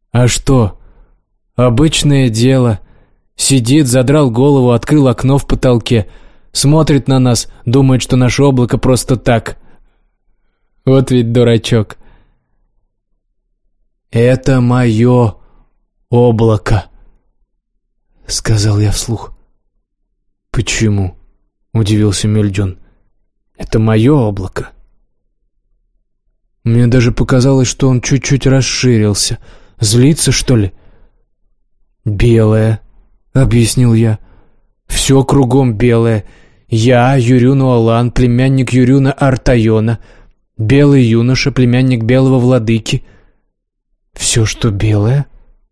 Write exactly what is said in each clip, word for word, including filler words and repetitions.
«А что? Обычное дело. Сидит, задрал голову, открыл окно в потолке, смотрит на нас, думает, что наше облако просто так. Вот ведь дурачок». «Это мое облако», — сказал я вслух. «Почему?» — удивился Мюльдюн. «Это мое облако». Мне даже показалось, что он чуть-чуть расширился. Злится, что ли? «Белое», — объяснил я. «Все кругом белое. Я, Юрюн Уолан, племянник Юрюна Артайона, белый юноша, племянник белого владыки. Все, что белое,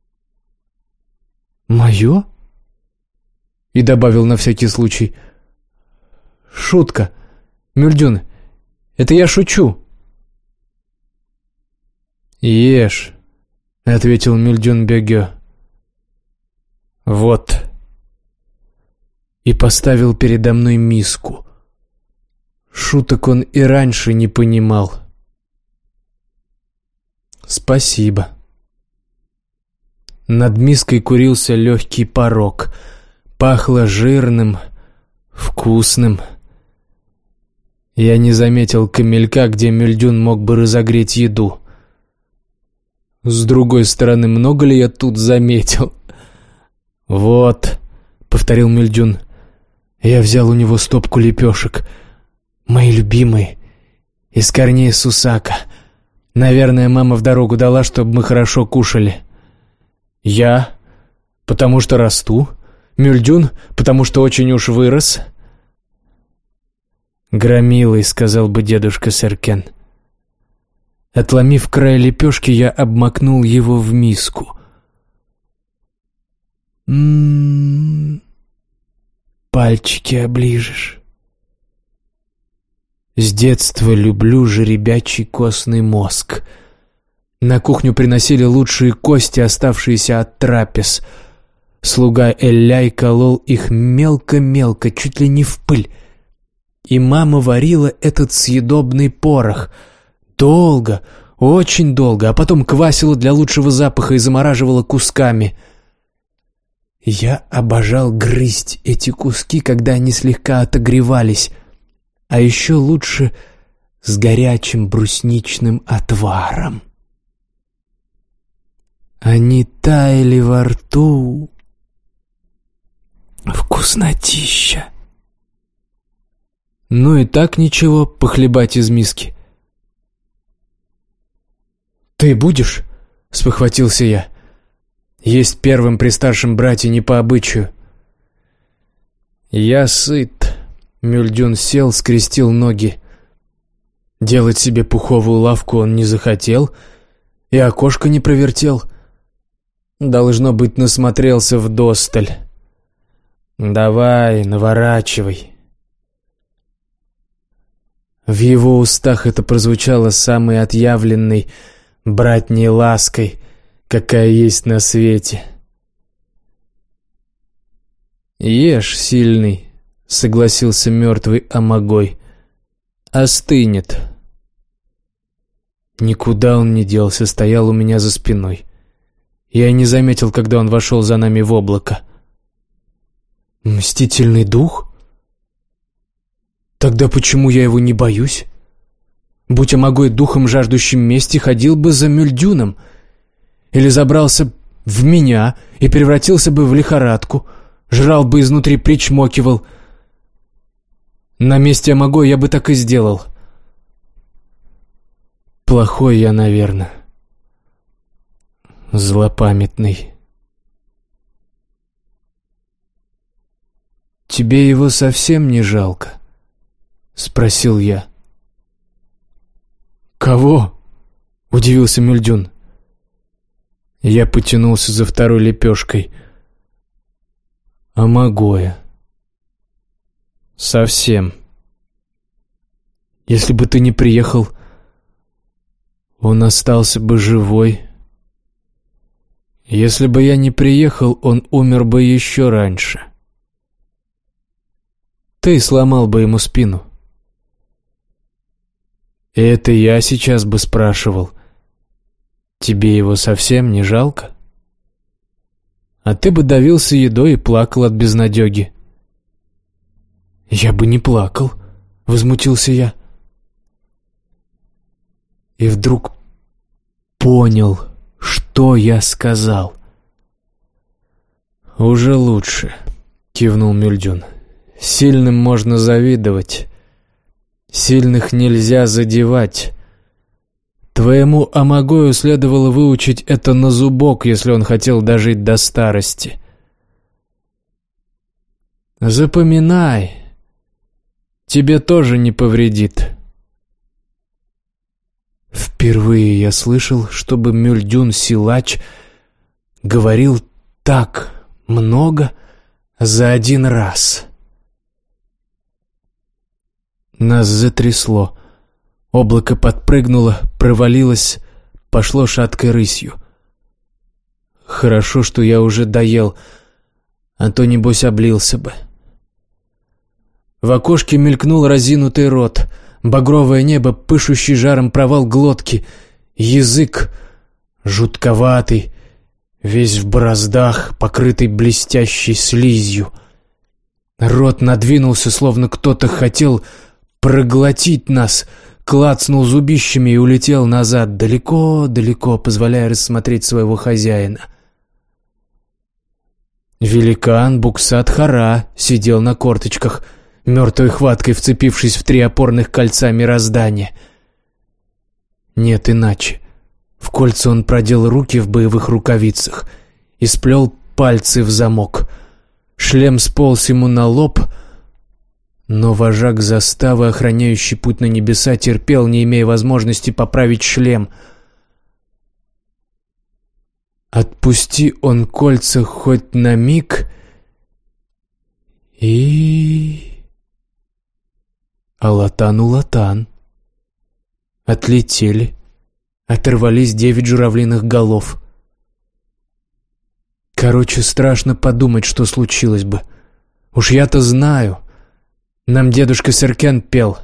мое?» И добавил на всякий случай: «Шутка, Мюльдюн, это я шучу». «Ешь», — ответил Мюльдюн Бегё. «Вот». И поставил передо мной миску. Шуток он и раньше не понимал. «Спасибо». Над миской курился легкий порок. Пахло жирным, вкусным. Я не заметил камелька, где Мюльдюн мог бы разогреть еду. С другой стороны, много ли я тут заметил? «Вот», — повторил Мюльдюн. Я взял у него стопку лепешек. «Мои любимые, из корней сусака. Наверное, мама в дорогу дала, чтобы мы хорошо кушали». «Я? Потому что расту. Мюльдюн? Потому что очень уж вырос». «Громилый», — сказал бы дедушка Серкен. Отломив край лепешки, я обмакнул его в миску. «М-м-м, пальчики оближешь». С детства люблю жеребячий костный мозг. На кухню приносили лучшие кости, оставшиеся от трапез. Слуга Элляй колол их мелко-мелко, чуть ли не в пыль. И мама варила этот съедобный порох. Долго, очень долго, а потом квасила для лучшего запаха и замораживала кусками. Я обожал грызть эти куски, когда они слегка отогревались, а еще лучше с горячим брусничным отваром. Они таяли во рту. Вкуснотища. Ну и так ничего, похлебать из миски. «Ты будешь?» — спохватился я. «Есть первым при старшем брате не по обычаю». «Я сыт». Мюльдюн сел, скрестил ноги. Делать себе пуховую лавку он не захотел и окошко не провертел. Должно быть, насмотрелся вдосталь. «Давай, наворачивай». В его устах это прозвучало самой отъявленной братней лаской, какая есть на свете. «Ешь, сильный», — согласился мертвый Амагой. «Остынет». Никуда он не делся, стоял у меня за спиной. Я не заметил, когда он вошел за нами в облако. «Мстительный дух? Тогда почему я его не боюсь? Будь Амагой духом, жаждущим мести, ходил бы за Мюльдюном. Или забрался в меня и превратился бы в лихорадку, жрал бы изнутри, причмокивал. На месте Амагой я бы так и сделал. Плохой я, наверное. Злопамятный». «Тебе его совсем не жалко?» — спросил я. «Кого?» — удивился Мюльдюн. Я потянулся за второй лепешкой. «Амагоя. Совсем. Если бы ты не приехал, он остался бы живой. Если бы я не приехал, он умер бы еще раньше. Ты сломал бы ему спину. И это я сейчас бы спрашивал, Тебе его совсем не жалко? А ты бы давился едой и плакал от безнадеги. Я бы не плакал, возмутился я. И вдруг понял, что я сказал. «Уже лучше», — кивнул Мюльдюн. «Сильным можно завидовать. Сильных нельзя задевать. Твоему Амагою следовало выучить это на зубок, если он хотел дожить до старости. Запоминай, тебе тоже не повредит». Впервые я слышал, чтобы Мюльдюн-силач говорил так много за один раз. Нас затрясло. Облако подпрыгнуло, провалилось, пошло шаткой рысью. Хорошо, что я уже доел, а то, небось, облился бы. В окошке мелькнул разинутый рот, багровое небо, пышущий жаром провал глотки, язык жутковатый, весь в бороздах, покрытый блестящей слизью. Рот надвинулся, словно кто-то хотел проглотить нас, клацнул зубищами и улетел назад, далеко-далеко, позволяя рассмотреть своего хозяина. Великан Буксат-Хара сидел на корточках, мертвой хваткой вцепившись в три опорных кольца мироздания. Нет иначе. В кольца он продел руки в боевых рукавицах и сплел пальцы в замок. Шлем сполз ему на лоб, но вожак заставы, охраняющий путь на небеса, терпел, не имея возможности поправить шлем. Отпусти он кольца хоть на миг, и... Алатан-улатан. Отлетели, оторвались девять журавлиных голов. Короче, страшно подумать, что случилось бы. Уж я-то знаю. Нам дедушка Серкен пел.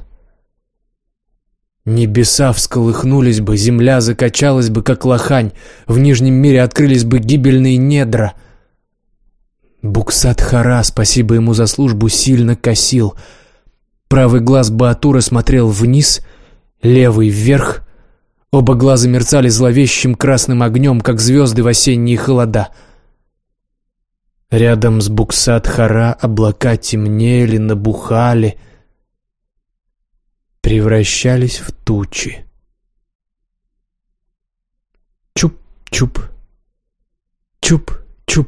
Небеса всколыхнулись бы, земля закачалась бы, как лохань, в Нижнем мире открылись бы гибельные недра. Буксат-Хара, спасибо ему за службу, сильно косил. Правый глаз Баатура смотрел вниз, левый вверх. Оба глаза мерцали зловещим красным огнем, как звезды в осенние холода. Рядом с Буксат-Хара облака темнели, набухали, превращались в тучи. Чуп-чуп, чуп-чуп.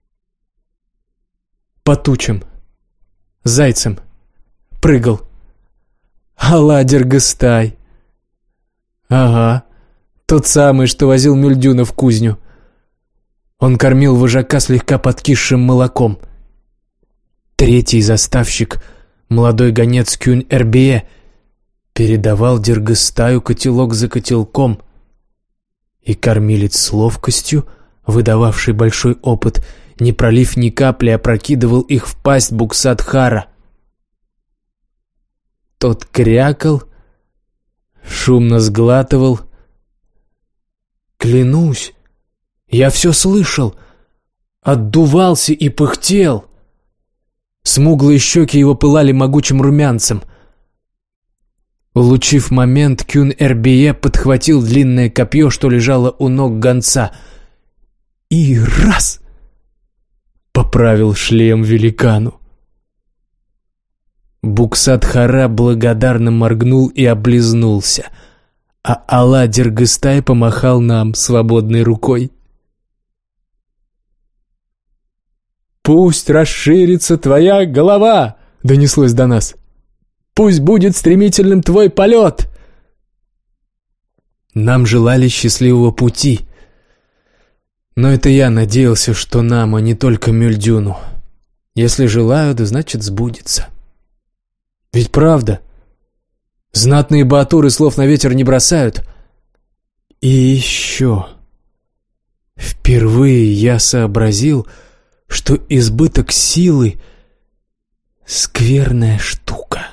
По тучам, зайцем прыгал Аладер-Гастай. Ага, тот самый, что возил Мюльдюна в кузню. Он кормил вожака слегка подкисшим молоком. Третий заставщик, молодой гонец Кюн-Эрбие, передавал Дергастаю котелок за котелком, и кормилец с ловкостью, выдававший большой опыт, не пролив ни капли, опрокидывал их в пасть Буксат-Хара. Тот крякал, шумно сглатывал. Клянусь, я все слышал, отдувался и пыхтел. Смуглые щеки его пылали могучим румянцем. Улучив момент, Кюн-Эрбие подхватил длинное копье, что лежало у ног гонца, и раз — поправил шлем великану. Буксат-Хара благодарно моргнул и облизнулся, а Аладер-Гастай помахал нам свободной рукой. «Пусть расширится твоя голова!» — донеслось до нас. «Пусть будет стремительным твой полет!» Нам желали счастливого пути. Но это я надеялся, что нам, а не только Мюльдюну. Если желают, значит сбудется. Ведь правда, знатные баатуры слов на ветер не бросают. И еще впервые я сообразил, что избыток силы — скверная штука.